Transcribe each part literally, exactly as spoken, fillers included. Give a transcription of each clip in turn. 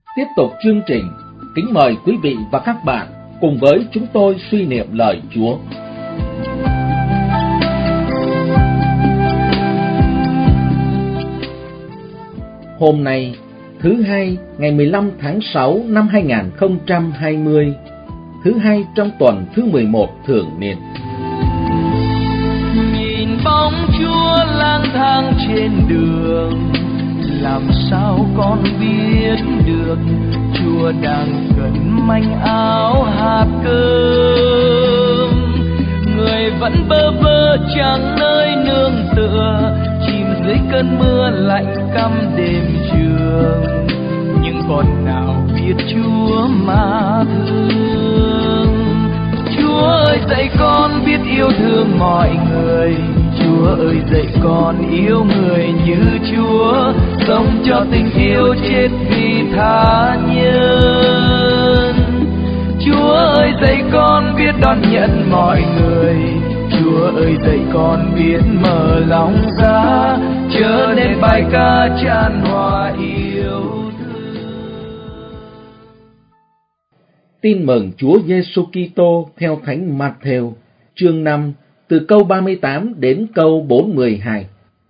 Tiếp tục chương trình, kính mời quý vị và các bạn cùng với chúng tôi suy niệm lời Chúa. Hôm nay, thứ hai, ngày mười lăm tháng sáu năm hai nghìn không trăm hai mươi, thứ hai trong tuần thứ mười một thường niên. Nhìn bóng Chúa lang thang trên đường, làm sao con biết được Chúa đang cần manh áo hạt cơm. Người vẫn bơ vơ chẳng nơi nương tựa, chìm dưới cơn mưa lạnh căm đêm trường. Nhưng con nào biết Chúa mà thương. Chúa ơi dạy con biết yêu thương mọi người. Chúa ơi dạy con yêu người như Chúa, sống cho tình yêu chết vì tha nhân. Chúa ơi dạy con biết đón nhận mọi người. Chúa ơi dạy con biết mở lòng ra, trở nên bài ca tràn hòa yêu thương. Tin mừng Chúa Giêsu Kitô theo Thánh Matthew, chương năm, từ câu ba mươi tám đến câu bốn mươi hai.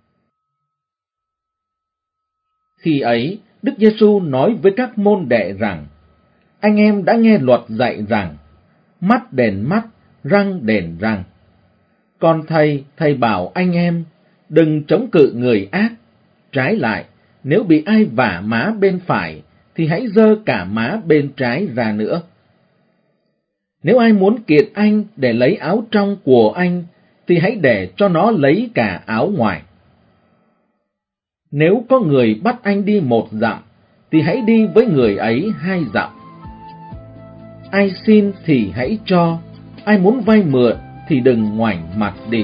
Khi ấy, Đức Giêsu nói với các môn đệ rằng: Anh em đã nghe luật dạy rằng: mắt đền mắt, răng đền răng. Còn thầy, thầy bảo anh em, đừng chống cự người ác. Trái lại, nếu bị ai vả má bên phải, thì hãy giơ cả má bên trái ra nữa. Nếu ai muốn kiệt anh để lấy áo trong của anh, thì hãy để cho nó lấy cả áo ngoài. Nếu có người bắt anh đi một dặm, thì hãy đi với người ấy hai dặm. Ai xin thì hãy cho, ai muốn vay mượn thì đừng ngoảnh mặt đi.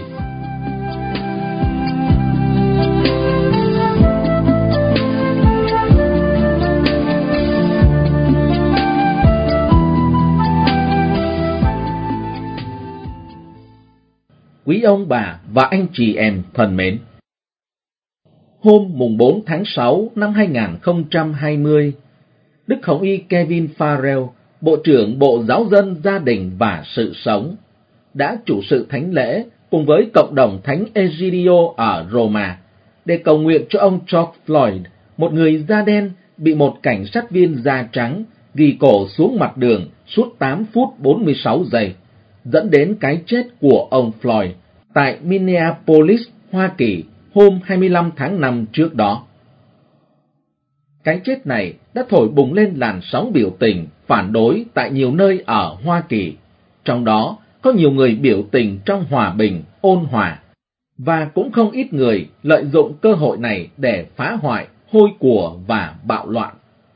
Quý ông bà và anh chị em thân mến, hôm mùng bốn tháng sáu năm hai nghìn không trăm hai mươi, Đức Hồng Y Kevin Farrell, Bộ trưởng Bộ Giáo dân, Gia đình và Sự sống, đã chủ sự thánh lễ cùng với cộng đồng Thánh Egidio ở Roma để cầu nguyện cho ông George Floyd, một người da đen bị một cảnh sát viên da trắng ghi cổ xuống mặt đường suốt tám phút bốn mươi sáu giây, dẫn đến cái chết của ông Floyd tại Minneapolis, Hoa Kỳ hôm hai mươi lăm tháng năm trước đó. Cái chết này đã thổi bùng lên làn sóng biểu tình phản đối tại nhiều nơi ở Hoa Kỳ, trong đó có nhiều người biểu tình trong hòa bình, ôn hòa, và cũng không ít người lợi dụng cơ hội này để phá hoại, hôi của và bạo loạn.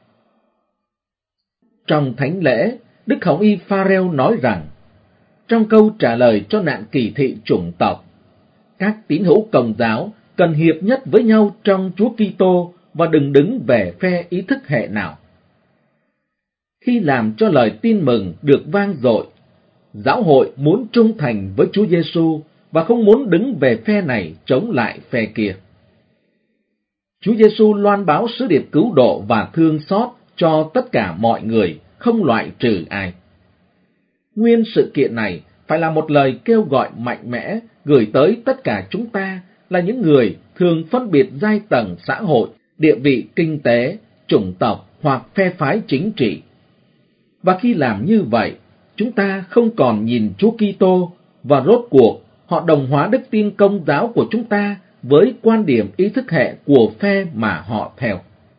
Trong thánh lễ, Đức Hồng Y Farrell nói rằng, trong câu trả lời cho nạn kỳ thị chủng tộc, các tín hữu Công giáo cần hiệp nhất với nhau trong Chúa Kitô và đừng đứng về phe ý thức hệ nào. Khi làm cho lời tin mừng được vang dội, giáo hội muốn trung thành với Chúa Giêsu và không muốn đứng về phe này chống lại phe kia. Chúa Giêsu loan báo sứ điệp cứu độ và thương xót cho tất cả mọi người, không loại trừ ai. Nguyên sự kiện này phải là một lời kêu gọi mạnh mẽ gửi tới tất cả chúng ta là những người thường phân biệt giai tầng xã hội, địa vị kinh tế, chủng tộc hoặc phe phái chính trị. Và khi làm như vậy, chúng ta không còn nhìn Chúa Kitô và rốt cuộc họ đồng hóa đức tin Công giáo của chúng ta với quan điểm ý thức hệ của phe mà họ theo.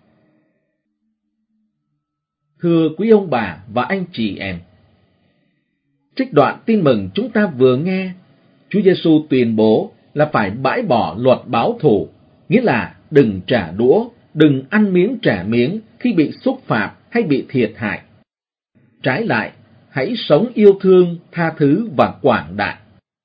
Thưa quý ông bà và anh chị em, trích đoạn tin mừng chúng ta vừa nghe, Chúa Giêsu tuyên bố là phải bãi bỏ luật báo thù, nghĩa là đừng trả đũa, đừng ăn miếng trả miếng khi bị xúc phạm hay bị thiệt hại. Trái lại, hãy sống yêu thương, tha thứ và quảng đại.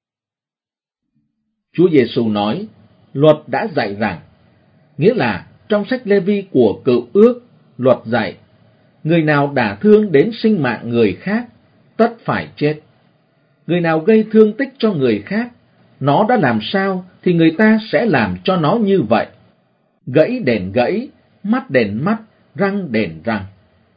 Chúa Giêsu nói, luật đã dạy rằng, nghĩa là trong sách Lê-vi của Cựu Ước, luật dạy, người nào đả thương đến sinh mạng người khác, tất phải chết. Người nào gây thương tích cho người khác, nó đã làm sao thì người ta sẽ làm cho nó như vậy. Gãy đền gãy, mắt đền mắt, răng đền răng.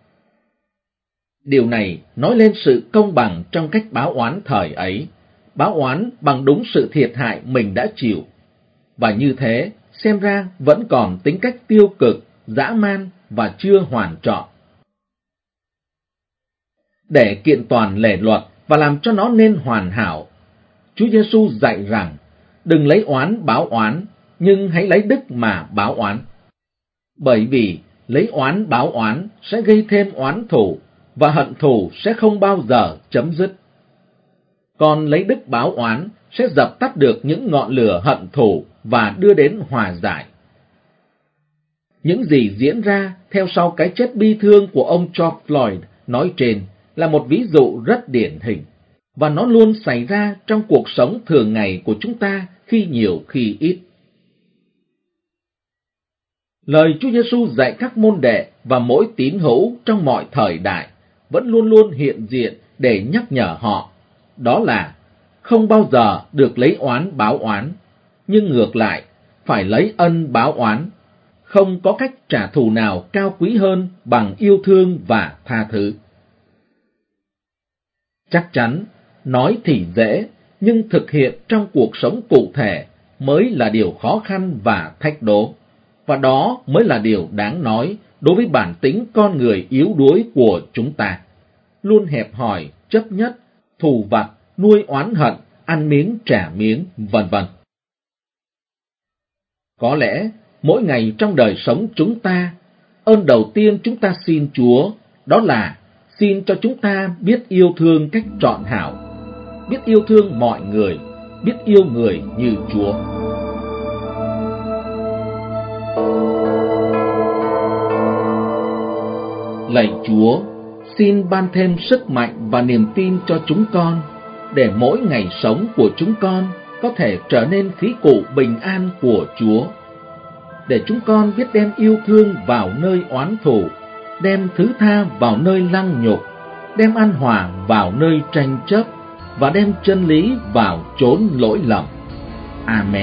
Điều này nói lên sự công bằng trong cách báo oán thời ấy, báo oán bằng đúng sự thiệt hại mình đã chịu. Và như thế, xem ra vẫn còn tính cách tiêu cực, dã man và chưa hoàn trọn. Để kiện toàn lề luật và làm cho nó nên hoàn hảo, Chúa Giêsu dạy rằng, đừng lấy oán báo oán, nhưng hãy lấy đức mà báo oán. Bởi vì lấy oán báo oán sẽ gây thêm oán thù, và hận thù sẽ không bao giờ chấm dứt. Còn lấy đức báo oán sẽ dập tắt được những ngọn lửa hận thù và đưa đến hòa giải. Những gì diễn ra theo sau cái chết bi thương của ông George Floyd nói trên là một ví dụ rất điển hình, và nó luôn xảy ra trong cuộc sống thường ngày của chúng ta khi nhiều khi ít. Lời Chúa Giêsu dạy các môn đệ và mỗi tín hữu trong mọi thời đại vẫn luôn luôn hiện diện để nhắc nhở họ, đó là không bao giờ được lấy oán báo oán, nhưng ngược lại phải lấy ân báo oán. Không có cách trả thù nào cao quý hơn bằng yêu thương và tha thứ. Chắc chắn, nói thì dễ, nhưng thực hiện trong cuộc sống cụ thể mới là điều khó khăn và thách đố, và đó mới là điều đáng nói đối với bản tính con người yếu đuối của chúng ta, luôn hẹp hòi, chấp nhất, thù vặt, nuôi oán hận, ăn miếng trả miếng, vân vân. Có lẽ mỗi ngày trong đời sống chúng ta, ơn đầu tiên chúng ta xin Chúa đó là xin cho chúng ta biết yêu thương cách trọn hảo, biết yêu thương mọi người, biết yêu người như Chúa. Lạy Chúa, xin ban thêm sức mạnh và niềm tin cho chúng con, để mỗi ngày sống của chúng con có thể trở nên khí cụ bình an của Chúa. Để chúng con biết đem yêu thương vào nơi oán thù, đem thứ tha vào nơi lăng nhục, đem an hòa vào nơi tranh chấp, và đem chân lý vào chốn lỗi lầm. Amen.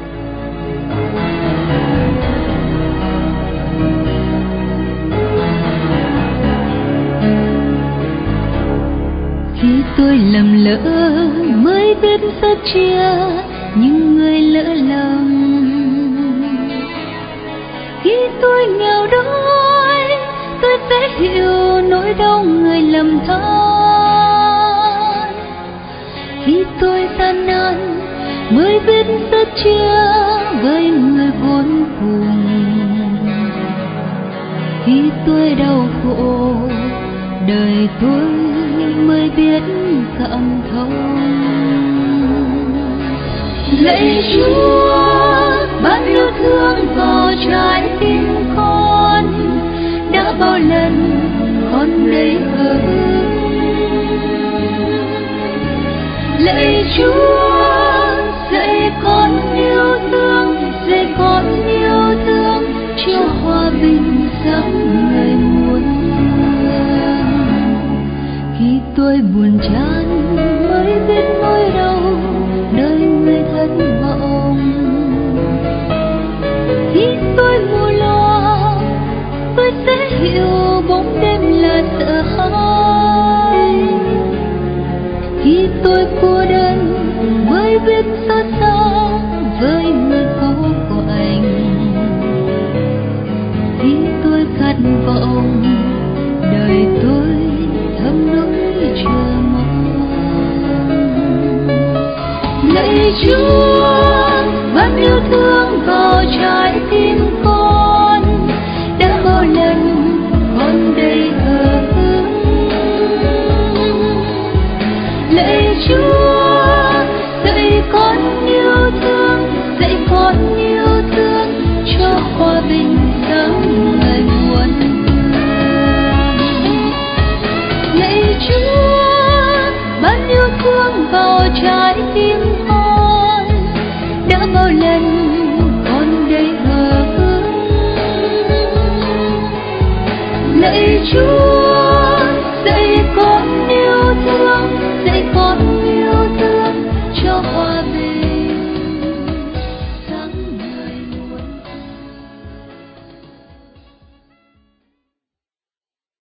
Khi tôi lầm lỡ mới biết sẻ chia những người lỡ lầm, khi tôi nghèo đói tôi sẽ hiểu nỗi đau người lầm than. Khi tôi gian nan mới biết sẻ chia với người vốn cùng, khi tôi đau khổ đời tôi mới biết cảm thông. Lạy Chúa, ban yêu thương vào trái tim con, đã bao lần con đầy hờ hững. Lạy Chúa, dạy con yêu thương, dạy con yêu thương, cho hòa bình dáng người muôn phương. Khi tôi buồn chán mới biết nỗi đau đời người thất vọng, khi tôi mù lo tôi sẽ hiểu bóng đêm là sợ hãi. Khi tôi cô đơn mới biết xót xa với người cũ của anh. Khi tôi khát vọng đời tôi thấm nỗi chờ mong. Lạy Chúa, ban yêu thương vào trái tim con, đã bao lần con đầy hờ hững. Lạy Chúa, dạy con yêu thương, dạy con yêu thương, cho hòa bình dáng người muôn phương. Lạy Chúa, ban yêu thương vào trái tim con, đã bao lần con đầy hờ hững. Lạy Chúa,